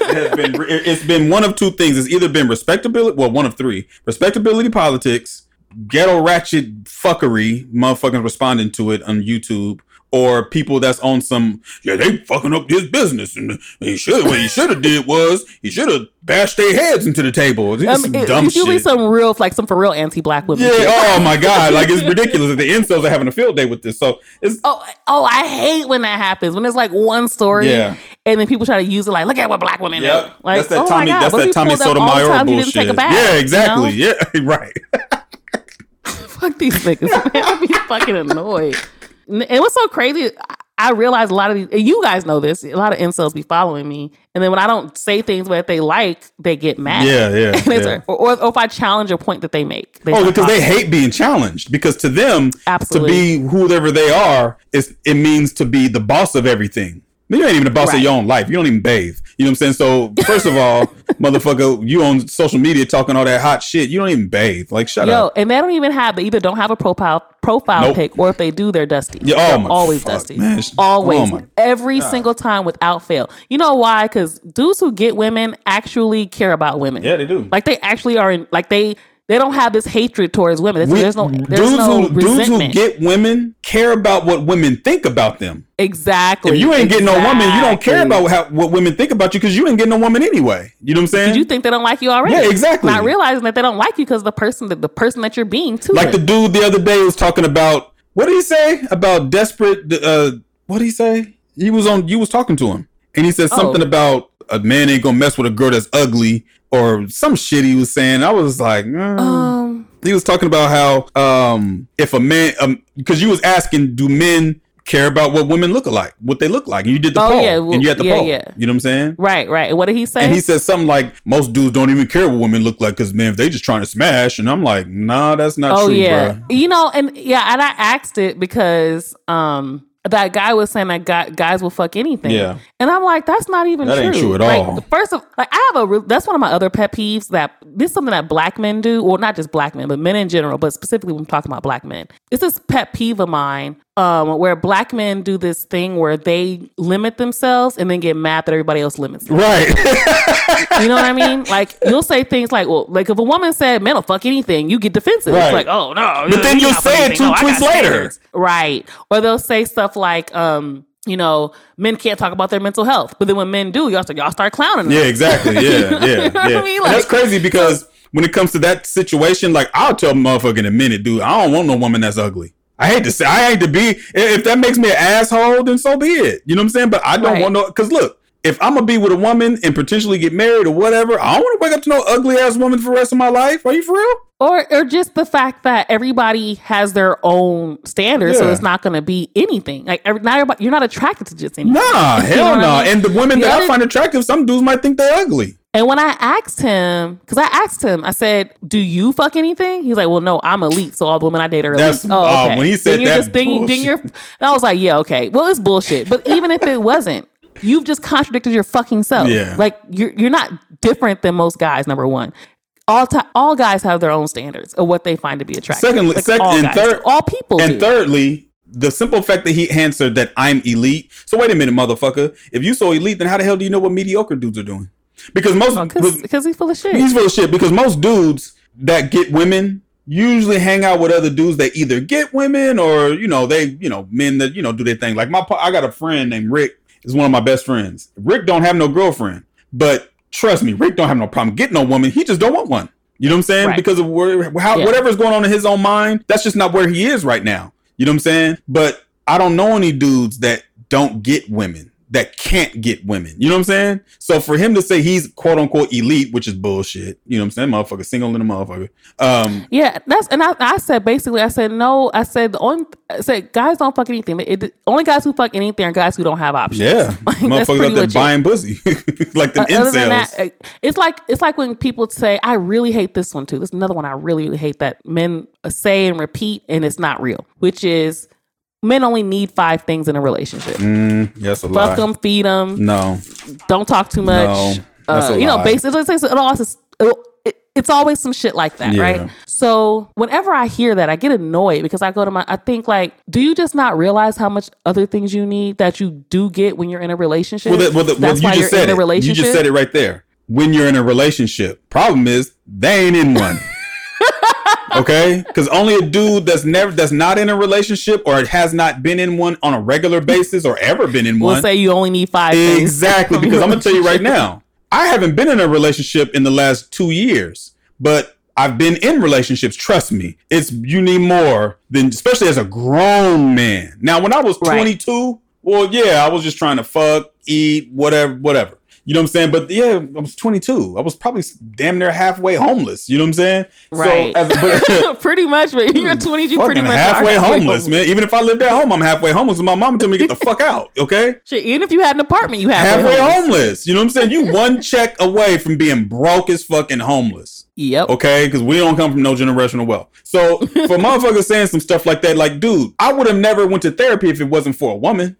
It's been one of two things. It's either been respectability, well, one of three: respectability politics, ghetto ratchet fuckery, motherfuckers responding to it on YouTube, or people that's on some, they fucking up his business, and what he should have did was he should have bashed their heads into the table. It's some dumb shit. Be some for real anti-black women. Yeah. Oh my god, like it's ridiculous. The incels are having a field day with this. So it's I hate when that happens. When there's like one story, and then people try to use it like, look at what black women do. Like, that's that Tommy Sotomayor bullshit. Yeah, exactly. You know? Yeah, right. Fuck these niggas. Man, I be fucking annoyed. And what's so crazy, I realize a lot of these, you guys know this, a lot of incels be following me. And then when I don't say things that they like, they get mad. Yeah. Or if I challenge a point that they make. Because they hate being challenged. Because to them, absolutely, to be whoever they are, it means to be the boss of everything. You ain't even the boss of your own life. You don't even bathe. You know what I'm saying? So, first of all, motherfucker, you on social media talking all that hot shit. You don't even bathe. Like, shut up. And they don't even they either don't have a profile pic, or if they do, they're dusty. Yeah, they're always dusty. Man. Always. Every single time without fail. You know why? Because dudes who get women actually care about women. Yeah, they do. Like, they actually are they don't have this hatred towards women. There's no resentment. Dudes who get women care about what women think about them. Exactly. If you ain't getting no woman, you don't care about what women think about you because you ain't getting no woman anyway. You know what I'm saying? Because you think they don't like you already. Yeah, exactly. Not realizing that they don't like you because the person that you're being to like them. The dude the other day was talking about, what did he say? About desperate, what did he say? You was talking to him. And he said something about a man ain't gonna mess with a girl that's ugly. Or some shit he was saying. I was like, he was talking about how if a man, because you was asking, do men care about what women look like, what they look like? And you did the poll, and you had the poll. Yeah. You know what I'm saying? Right. And what did he say? And he said something like, most dudes don't even care what women look like because, man, if they just trying to smash. And I'm like, nah, that's not true, bro. You know, and I asked it because that guy was saying that guys will fuck anything. Yeah. And I'm like, that's not even true. That ain't true at all. First of, that's one of my other pet peeves, that this is something that black men do, or not just black men, but men in general, but specifically when I'm talking about black men. It's this pet peeve of mine where black men do this thing where they limit themselves and then get mad that everybody else limits them. Right. You know what I mean? Like, you'll say things like, well, like if a woman said men will fuck anything, you get defensive. Right. It's like, oh no. But then you'll say it 2 tweets later. Right. Or they'll say stuff like, men can't talk about their mental health. But then when men do, y'all start clowning them. Yeah, exactly. Yeah, yeah. I mean? Like, that's crazy because when it comes to that situation, like, I'll tell a motherfucker in a minute, dude, I don't want no woman that's ugly. I hate to be, if that makes me an asshole, then so be it. You know what I'm saying? But I don't want no, because look, if I'm going to be with a woman and potentially get married or whatever, I don't want to wake up to no ugly ass woman for the rest of my life. Are you for real? Or just the fact that everybody has their own standards, so it's not going to be anything. Like, you're not attracted to just anything. Nah, hell no. I mean? And the women that I find attractive, some dudes might think they're ugly. And when I asked him, I said, do you fuck anything? He's like, well, no, I'm elite, so all the women I date are elite. Okay. When he said that, and I was like, yeah, okay. Well, it's bullshit. But even if it wasn't, you've just contradicted your fucking self. Yeah. Like, you're not different than most guys, number one. All guys have their own standards of what they find to be attractive. All people and do. Thirdly, the simple fact that he answered that I'm elite. So wait a minute, motherfucker. If you so elite, then how the hell do you know what mediocre dudes are doing? Because because he's full of shit. He's full of shit because most dudes that get women usually hang out with other dudes that either get women or, men that, do their thing. Like I got a friend named Rick. Is one of my best friends. Rick don't have no girlfriend, but trust me, Rick don't have no problem getting no woman. He just don't want one. You know what I'm saying? Right. Because of whatever's going on in his own mind, that's just not where he is right now. You know what I'm saying? But I don't know any dudes that don't get women, that can't get women. You know what I'm saying? So for him to say he's quote unquote elite, which is bullshit. You know what I'm saying? Motherfucker, single in a motherfucker. I said no. I said guys don't fuck anything. Only guys who fuck anything are guys who don't have options. Yeah, like, motherfuckers out there buying pussy, like the incels. It's like when people say, "I really hate this one too." This is another one I really, really hate that men say and repeat, and it's not real. Which is, men only need 5 things in a relationship. Yes, a Fuck lie. them, feed them. No. Don't talk too much. No, that's a lie. Basically, it's always some shit like that, right? So whenever I hear that, I get annoyed because I think like, do you just not realize how much other things you need that you do get when you're in a relationship? That's why you're in a relationship. You just said it right there. When you're in a relationship, problem is they ain't in one. Okay, because only a dude that's not in a relationship or has not been in one on a regular basis or ever been in one will say you only need 5 things. Exactly, because I'm gonna tell you right now, I haven't been in a relationship in the last 2 years, but I've been in relationships. Trust me, you need more than, especially as a grown man. Now, when I was 22, well, yeah, I was just trying to fuck, eat, whatever. You know what I'm saying? But yeah, I was 22. I was probably damn near halfway homeless. You know what I'm saying? Right. So, pretty much, but you're 22, pretty much halfway homeless, man. Even if I lived at home, I'm halfway homeless. My mom told me to get the fuck out. Okay. Shit, even if you had an apartment, you halfway homeless. You know what I'm saying? You one check away from being broke as fucking homeless. Yep. Okay, because we don't come from no generational wealth. So for motherfuckers saying some stuff like that, like, dude, I would have never went to therapy if it wasn't for a woman.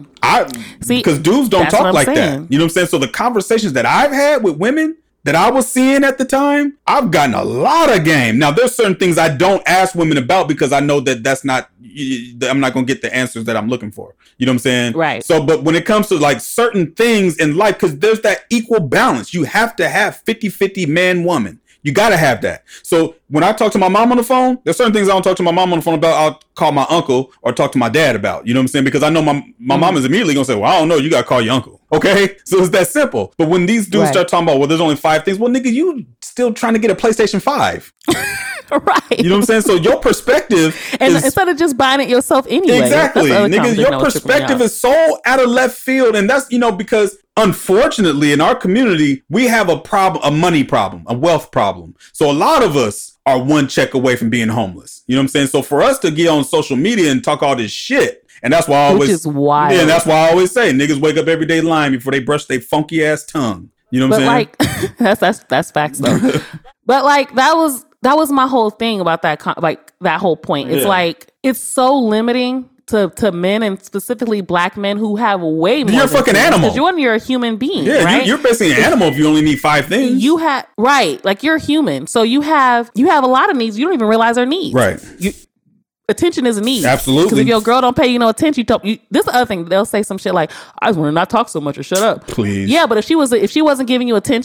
Because dudes don't talk like that. You know what I'm saying? So the conversations that I've had with women that I was seeing at the time, I've gotten a lot of game. Now, there's certain things I don't ask women about because I know that I'm not going to get the answers that I'm looking for. You know what I'm saying? Right. So, but when it comes to like certain things in life, because there's that equal balance, you have to have 50-50 man, woman. You got to have that. So when I talk to my mom on the phone, there's certain things I don't talk to my mom on the phone about. I'll call my uncle or talk to my dad about. You know what I'm saying? Because I know my mom is immediately going to say, well, I don't know. You got to call your uncle. Okay? So it's that simple. But when these dudes start talking about, well, there's only 5 things. Well, nigga, you still trying to get a PlayStation 5. Right. You know what I'm saying? So your perspective instead of just buying it yourself anyway. Exactly. Nigga, your perspective is so out of left field. And that's, because unfortunately in our community, we have a money problem, a wealth problem. So a lot of us are one check away from being homeless. You know what I'm saying? So for us to get on social media and talk all this shit, and that's why I always, which is wild. Yeah, and that's why I always say niggas wake up every day lying before they brush their funky ass tongue. You know what I'm saying? Like, that's facts though. But like that was my whole thing about that whole point. It's like, it's so limiting to men and specifically black men who have way more. You're a fucking animal. Because you're a human being. Yeah, right? You're basically an animal if you only need 5 things. You have like you're human, so you have a lot of needs you don't even realize are needs. Right. Attention is a need. Absolutely. Because if your girl don't pay you no attention, this is the other thing. They'll say some shit like, I just want to not talk so much or shut up. Please. Yeah, but if she wasn't giving you attention,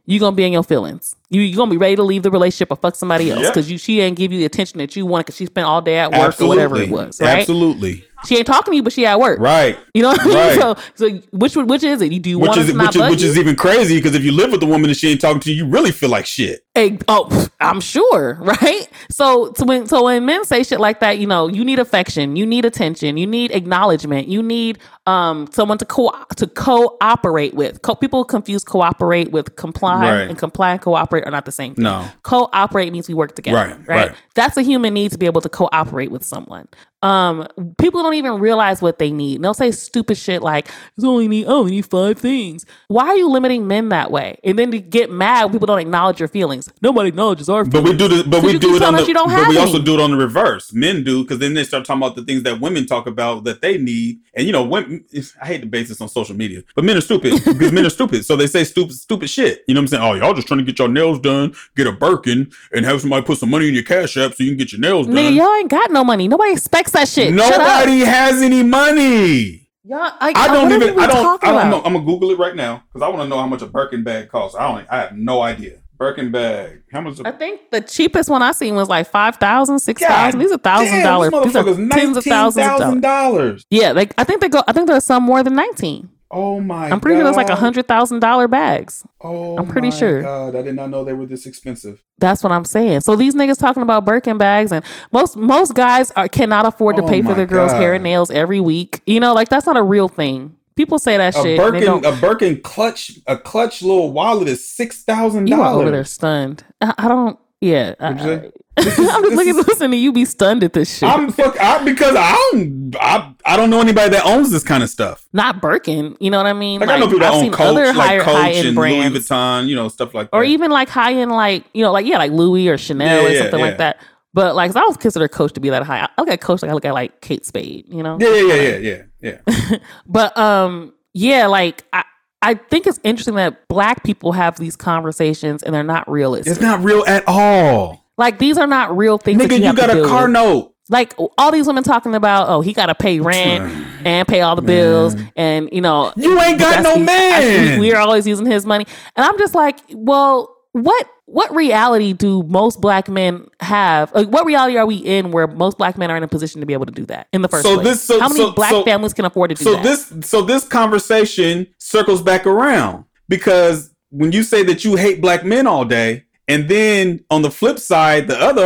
you're going to be in your feelings. You're going to be ready to leave the relationship or fuck somebody else because she ain't give you the attention that you want because she spent all day at work or whatever it was. Right? Absolutely. She ain't talking to you, but she at work. Right. You know what I mean? So which is it? Do you want to not which is even crazy because if you live with a woman and she ain't talking to you, you really feel like shit. I'm sure, right? So when men say shit like that, you know, you need affection, you need attention, you need acknowledgement, you need someone to cooperate with. People confuse cooperate with comply, and comply and cooperate are not the same thing. No. Cooperate means we work together, right? That's a human need to be able to cooperate with someone. People don't even realize what they need. And they'll say stupid shit like, I only need 5 things. Why are you limiting men that way? And then to get mad when people don't acknowledge your feelings. Nobody acknowledge our feelings. But we do this, but we do it on the, but we also do it on the reverse. Men do, because then they start talking about the things that women talk about that they need. And you know, women, I hate to base this on social media, but men are stupid because men are stupid. So they say stupid shit. You know what I'm saying? Oh, y'all just trying to get your nails done, get a Birkin, and have somebody put some money in your Cash App so you can get your nails done. Nigga, y'all ain't got no money. Nobody expects that shit. Nobody has any money. Y'all, I'm gonna Google it right now because I want to know how much a Birkin bag costs. I have no idea. Birkin bag. How much? I think the cheapest one I seen was like $5,000, $6,000. These are $1,000. These are tens of thousands of dollars. Yeah, I think there's some more than 19. Oh my God. I'm pretty sure there's like $100,000 bags. Oh, I'm pretty sure. God, I did not know they were this expensive. That's what I'm saying. So these niggas talking about Birkin bags, and most guys cannot afford to pay for their girls' hair and nails every week. You know, like that's not a real thing. People say that shit. A Birkin clutch little wallet is $6,000. You are over there stunned. I don't. Yeah. I'm just listening to you be stunned at this shit. Because I don't know anybody that owns this kind of stuff. Not Birkin, you know what I mean? Like I know people that own Coach, other like Coach high-end and brands. Louis Vuitton, you know, stuff like that. Or even like high-end, like Louis or Chanel or something like that. But like, I don't consider Coach to be that high. I look at Coach like I look at like Kate Spade, you know? Yeah. But like I think it's interesting that Black people have these conversations and they're not realistic. It's not real at all. Like these are not real things. Nigga, you got a car note. Like all these women talking about, he got to pay rent and pay all the bills, and you know, you ain't got no man. We are always using his money, and I'm just like, well, what reality do most Black men have? Like, what reality are we in where most Black men are in a position to be able to do that in the first place? How many Black families can afford to do that? So this conversation circles back around, because when you say that you hate Black men all day, and then on the flip side,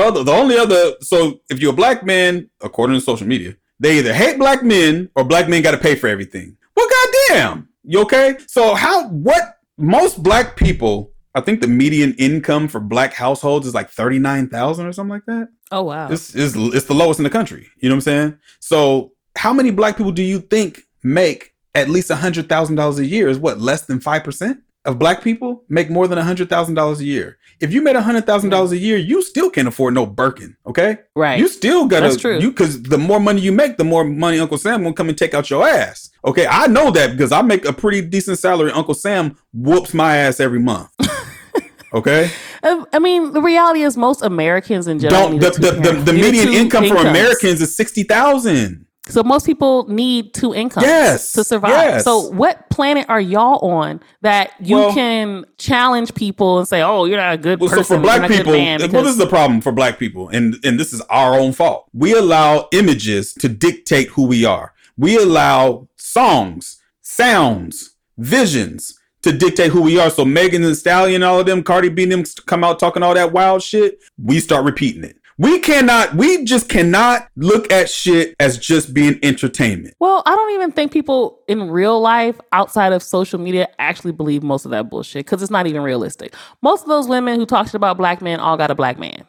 so if you're a Black man, according to social media, they either hate Black men or Black men got to pay for everything. Well, goddamn, you okay? So most Black people, I think the median income for Black households is like $39,000 or something like that. Oh, wow. It's the lowest in the country. You know what I'm saying? So how many Black people do you think make at least $100,000 a year? Is what, less than 5% of Black people make more than $100,000 a year? If you made $100,000 a year, you still can't afford no Birkin, okay? Right. You still gotta. That's true. Because the more money you make, the more money Uncle Sam will come and take out your ass. Okay, I know that because I make a pretty decent salary. Uncle Sam whoops my ass every month. Okay. I mean, the reality is most Americans in general. The median income for Americans is $60,000. So most people need 2 incomes to survive. Yes. So what planet are y'all on that you can challenge people and say, oh, you're not a good person. So for Black people, this is the problem for Black people. And this is our own fault. We allow images to dictate who we are. We allow songs, sounds, visions to dictate who we are. So Megan Thee Stallion, all of them, Cardi B, them come out talking all that wild shit. We start repeating it. We just cannot look at shit as just being entertainment. Well, I don't even think people in real life outside of social media actually believe most of that bullshit because it's not even realistic. Most of those women who talk shit about Black men all got a Black man.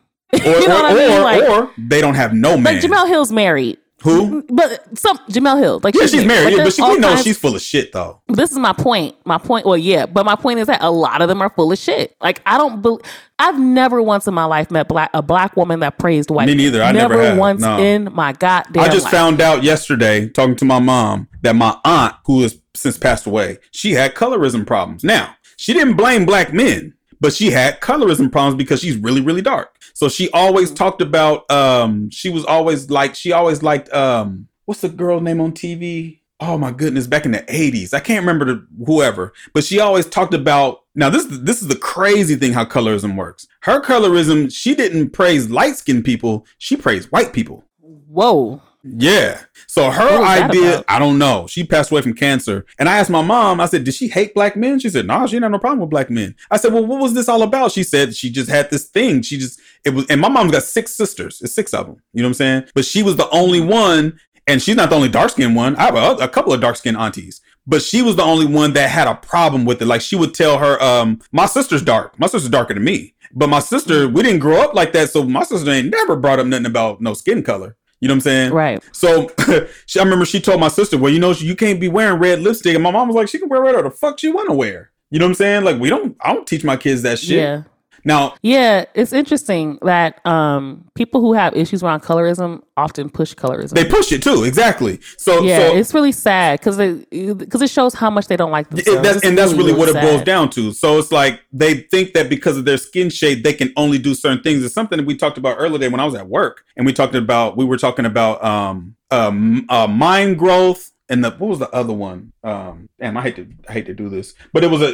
Or they don't have no man. Like Jemele Hill's married. Who? But Jemele Hill. Like she's married. But we know she's full of shit though. This is my point. Well, yeah. But my point is that a lot of them are full of shit. Like I've never once in my life met a Black woman that praised white. Me neither. I never have. Once in my goddamn life. I just found out yesterday talking to my mom that my aunt, who has since passed away, she had colorism problems. Now, she didn't blame Black men, but she had colorism problems because she's really, really dark. So she always talked about, she always liked, what's the girl name on TV? oh my goodness, back in the 80s. I can't remember whoever, but she always talked about, now this is the crazy thing how colorism works. Her colorism, she didn't praise light-skinned people, she praised white people. Whoa. Yeah. So her idea, I don't know. She passed away from cancer. And I asked my mom, I said, did she hate black men? She said, no, she didn't have no problem with black men. I said, well, what was this all about? She said she just had this thing. And my mom's got 6 sisters. It's 6 of them. You know what I'm saying? But she was the only one, and she's not the only dark-skinned one. I have a couple of dark-skinned aunties. But she was the only one that had a problem with it. Like, she would tell her, my sister's dark. My sister's darker than me. But my sister, we didn't grow up like that. So my sister ain't never brought up nothing about no skin color. You know what I'm saying? Right. So I remember she told my sister, well, you can't be wearing red lipstick. And my mom was like, she can wear whatever the fuck she want to wear. You know what I'm saying? Like, I don't teach my kids that shit. Yeah. Now, yeah, it's interesting that people who have issues around colorism often push colorism. They push it too, exactly. So it's really sad because it shows how much they don't like themselves. That's really what it boils down to. So it's like they think that because of their skin shade, they can only do certain things. It's something that we talked about earlier when I was at work, and we were talking about mind growth. And what was the other one? Damn, I hate to do this, but it was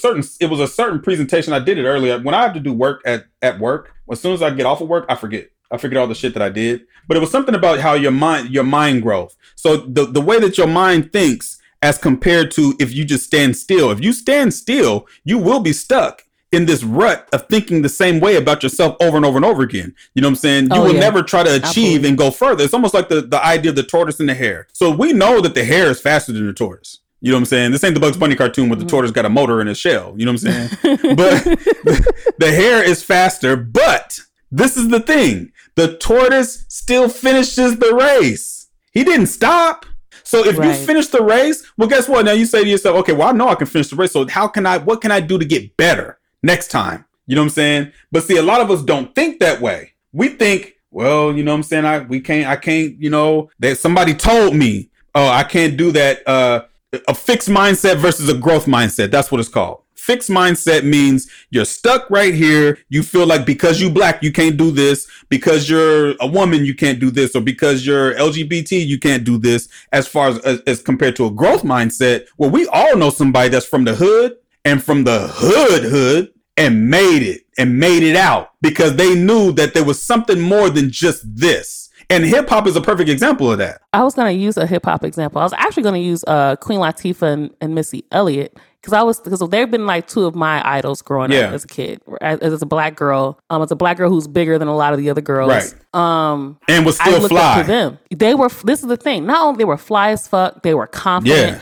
a certain presentation. I did it earlier. When I have to do work at work, as soon as I get off of work, I forget all the shit that I did. But it was something about how your mind growth. So the way that your mind thinks as compared to if you just stand still. If you stand still, you will be stuck in this rut of thinking the same way about yourself over and over and over again. You know what I'm saying? You will never try to achieve and go further. It's almost like the idea of the tortoise and the hare. So we know that the hare is faster than the tortoise. You know what I'm saying? This ain't the Bugs Bunny cartoon where the tortoise got a motor in his shell. You know what I'm saying? But the hare is faster. But this is the thing. The tortoise still finishes the race. He didn't stop. So if you finish the race, well, guess what? Now you say to yourself, okay, well, I know I can finish the race. So what can I do to get better next time? You know what I'm saying? But see, a lot of us don't think that way. We think, well, you know what I'm saying? I can't, you know, that somebody told me, oh, I can't do that. A fixed mindset versus a growth mindset. That's what it's called. Fixed mindset means you're stuck right here. You feel like because you black, you can't do this. Because you're a woman, you can't do this. Or because you're LGBT, you can't do this. As far as compared to a growth mindset, well, we all know somebody that's from the hood and from the hood and made it out because they knew that there was something more than just this. And hip hop is a perfect example of that. I was going to use a hip hop example. I was actually going to use Queen Latifah and Missy Elliott because they've been like 2 of my idols growing up as a kid. As a black girl, it's a black girl who's bigger than a lot of the other girls. Right. And was still fly. Up to them. This is the thing. Not only they were fly as fuck, they were confident.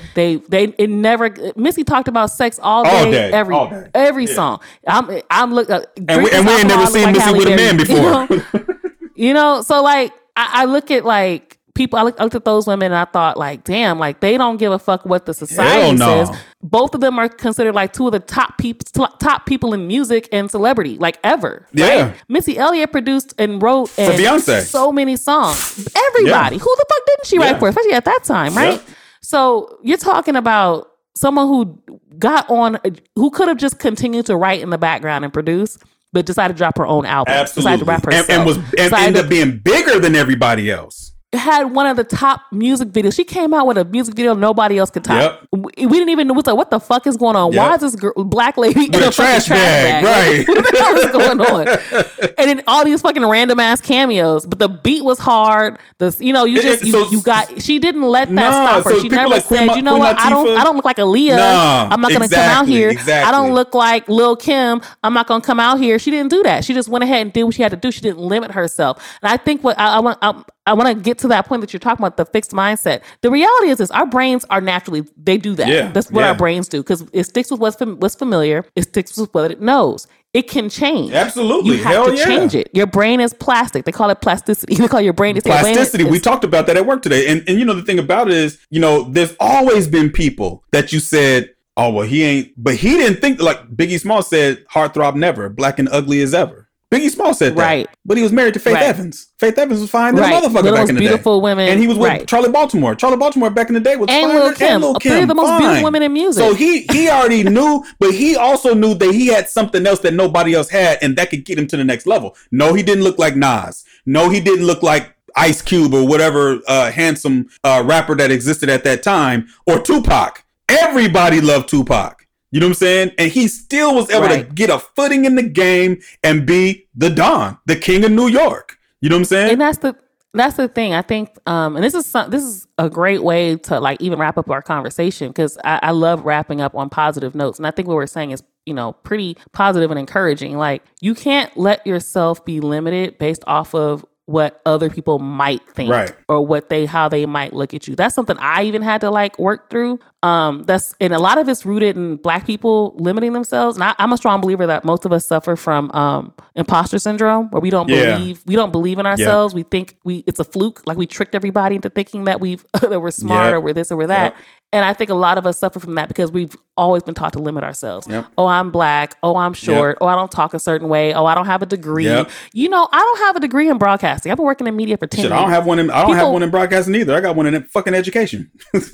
Yeah. Missy talked about sex all day. Every song. I'm looking. And we ain't never seen Missy with a man before. You know, so like I look at like people. I looked at those women and I thought like, damn, like they don't give a fuck what the society says. Both of them are considered like 2 of the top people in music and celebrity, like ever. Yeah, right? Missy Elliott produced and wrote for Beyonce so many songs. Everybody, who the fuck didn't she write for, especially at that time, right? Yeah. So you're talking about someone who could have just continued to write in the background and produce, but decided to drop her own album. Absolutely. Decided to rap herself. And ended up being bigger than everybody else. Had one of the top music videos. She came out with a music video nobody else could top. Yep. We didn't even know what the fuck is going on. Yep. Why is this black lady in a trash bag? Right. What the hell is going on? And then all these fucking random ass cameos. But the beat was hard. She didn't let that stop her. So she never said, you know what? I don't look like Aaliyah. I'm not going to come out here. Exactly. I don't look like Lil' Kim. I'm not going to come out here. She didn't do that. She just went ahead and did what she had to do. She didn't limit herself. And I think what I want to get to that point that you're talking about, the fixed mindset. The reality is this: our brains are naturally, they do that. Yeah, that's what our brains do because it sticks with what's familiar. It sticks with what it knows. It can change. Absolutely. You have to change it. Your brain is plastic. They call it plasticity. They call your brain plasticity. We talked about that at work today. And you know, the thing about it is, you know, there's always been people that you said, oh, well, he ain't, but he didn't think, like Biggie Smalls said, heartthrob never, black and ugly as ever. Biggie Smalls said that. Right. But he was married to Faith Evans. Faith Evans was fine. There's motherfucker back in the day. Beautiful women. And he was with Charlie Baltimore. Charlie Baltimore back in the day was fine. And Lil' Kim. Three of the most beautiful women in music. So he already knew, but he also knew that he had something else that nobody else had, and that could get him to the next level. No, he didn't look like Nas. No, he didn't look like Ice Cube or whatever handsome rapper that existed at that time, or Tupac. Everybody loved Tupac. You know what I'm saying? And he still was able to get a footing in the game and be the Don, the king of New York. You know what I'm saying? And that's the thing. I think, and this is a great way to like even wrap up our conversation, because I love wrapping up on positive notes. And I think what we're saying is, pretty positive and encouraging. Like, you can't let yourself be limited based off of what other people might think, or how they might look at you. That's something I even had to like work through. And a lot of it's rooted in Black people limiting themselves. And I'm a strong believer that most of us suffer from imposter syndrome, where we don't believe in ourselves. We think it's a fluke, like we tricked everybody into thinking that that we're smart or we're this or we're that. And I think a lot of us suffer from that because we've always been taught to limit ourselves. Oh, I'm Black. Oh, I'm short. Oh, I don't talk a certain way. Oh, I don't have a degree. I don't have a degree in broadcasting. I've been working in media for 10 years. I don't have one in broadcasting either. I got one in fucking education.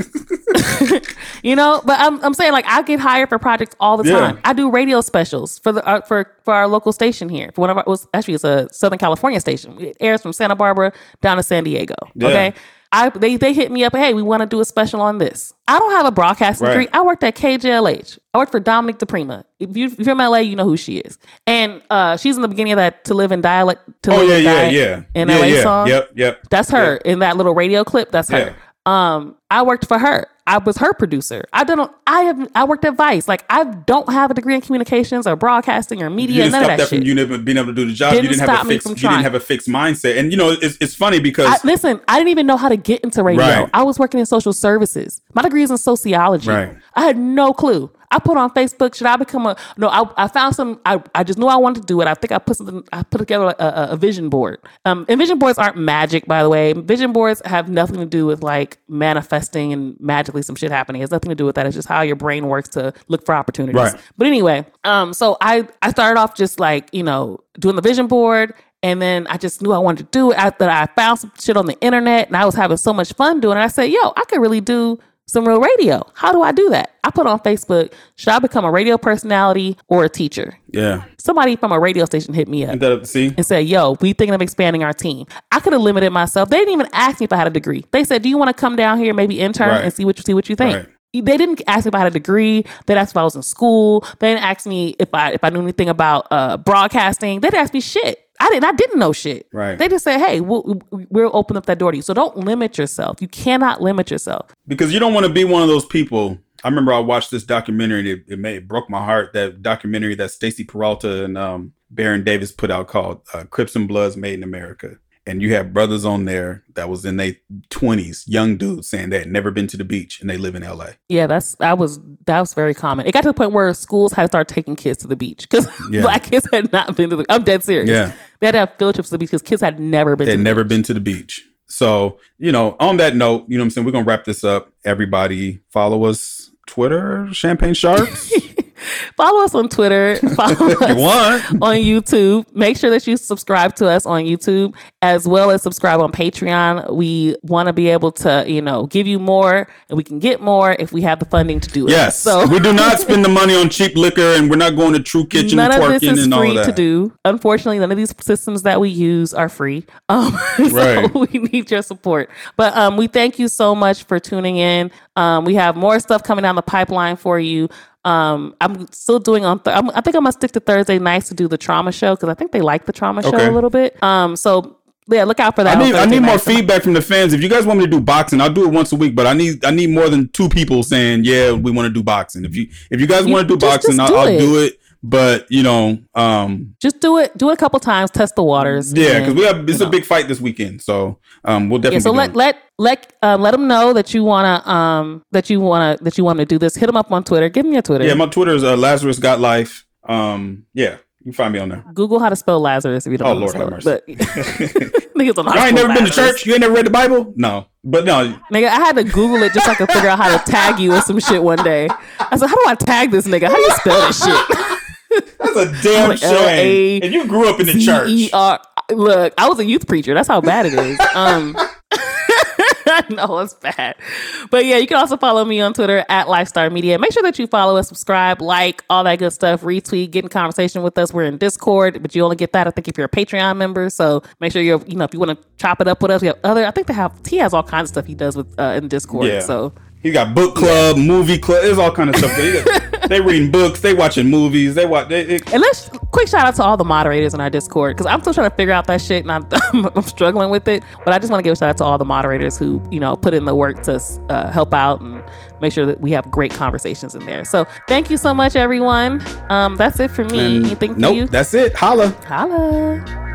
But I'm saying, like, I get hired for projects all the time. I do radio specials for our local station here. For one of it's a Southern California station. It airs from Santa Barbara down to San Diego. Okay. They hit me up. Hey, we want to do a special on this. I don't have a broadcasting degree. I worked at KJLH. I worked for Dominique DePrima. If you're from LA, you know who she is. And she's in the beginning of that "To Live and Dialect" in LA song. Yep. That's her in that little radio clip. That's her. I worked for her. I was her producer. I worked at Vice. Like, I don't have a degree in communications or broadcasting or media. You didn't none stop of that from shit. you never being able to do the job. You didn't have a fixed mindset. And it's funny because I didn't even know how to get into radio. I was working in social services. My degree is in sociology. I had no clue. I put on Facebook, should I become I found some, I just knew I wanted to do it. I think I put together a vision board. And vision boards aren't magic, by the way. Vision boards have nothing to do with like manifesting and magically some shit happening. It has nothing to do with that. It's just how your brain works to look for opportunities. But anyway, so I started off just like, doing the vision board. And then I just knew I wanted to do it. I found some shit on the internet and I was having so much fun doing it. I said, I could really do some real radio. How do I do that? I put on Facebook, should I become a radio personality or a teacher? Yeah. Somebody from a radio station hit me up and said, we thinking of expanding our team. I could have limited myself. They didn't even ask me if I had a degree. They said, do you want to come down here, maybe intern and see what you think? Right. They didn't ask me if I had a degree. They didn't ask if I was in school. They didn't ask me if I knew anything about broadcasting. They didn't ask me shit. I didn't know shit. Right. They just said, hey, we'll open up that door to you. So don't limit yourself. You cannot limit yourself. Because you don't want to be one of those people. I remember I watched this documentary. It broke my heart. That documentary that Stacey Peralta and Baron Davis put out called Crips and Bloods Made in America. And you have brothers on there that was in their 20s, young dudes saying they had never been to the beach and they live in LA. Yeah, that was very common. It got to the point where schools had to start taking kids to the beach because Black kids had not been to the beach. I'm dead serious. Yeah. They had to have field trips to the beach because kids had never been to the beach. They'd never been to the beach. So, on that note, what I'm saying? We're going to wrap this up. Everybody follow us. Twitter, Champagne Sharks. Follow us on Twitter. Follow us on YouTube. Make sure that you subscribe to us on YouTube as well as subscribe on Patreon. We want to be able to, give you more and we can get more if we have the funding to do it. Yes. So we do not spend the money on cheap liquor and we're not going to True Kitchen and twerking and all that. None of this is free to do. Unfortunately, none of these systems that we use are free. So we need your support. But we thank you so much for tuning in. We have more stuff coming down the pipeline for you. I'm still doing I think I'm gonna stick to Thursday nights to do the trauma show because I think they like the trauma show a little bit. So yeah, look out for that. I need more feedback from the fans. If you guys want me to do boxing, I'll do it once a week. But I need more than 2 people saying, yeah, we want to do boxing. If you guys want to do boxing, I'll do it. But just do it a couple times, test the waters. Yeah, because it's a big fight this weekend, so we'll definitely. Yeah, so let them know that you wanna to do this. Hit them up on Twitter. Give me your Twitter. Yeah, my Twitter is Lazarus Got Life. Yeah, you can find me on there. Google how to spell Lazarus if you don't. Oh Lord have mercy. Niggas I ain't never been to church. You ain't never read the Bible? No, but no. Nigga, I had to Google it just so I could figure out how to tag you or some shit one day. I said, how do I tag this nigga? How do you spell this shit? That's a damn shame. And you grew up in the church. Look, I was a youth preacher. That's how bad it is. I I know it's bad. But yeah, you can also follow me on Twitter at Lifestar Media. Make sure that you follow us, subscribe, like, all that good stuff, retweet, get in conversation with us. We're in Discord, but you only get that, I think, if you're a Patreon member. So make sure you're, if you want to chop it up with us, we have he has all kinds of stuff he does with in Discord. Yeah. So he got book club, movie club. There's all kind of stuff. They reading books, they watching movies, And let's quick shout out to all the moderators in our Discord, because I'm still trying to figure out that shit, and I'm struggling with it. But I just want to give a shout out to all the moderators who put in the work to help out and make sure that we have great conversations in there. So thank you so much, everyone. That's it for me. Anything for you? Nope, that's it. Holla. Holla.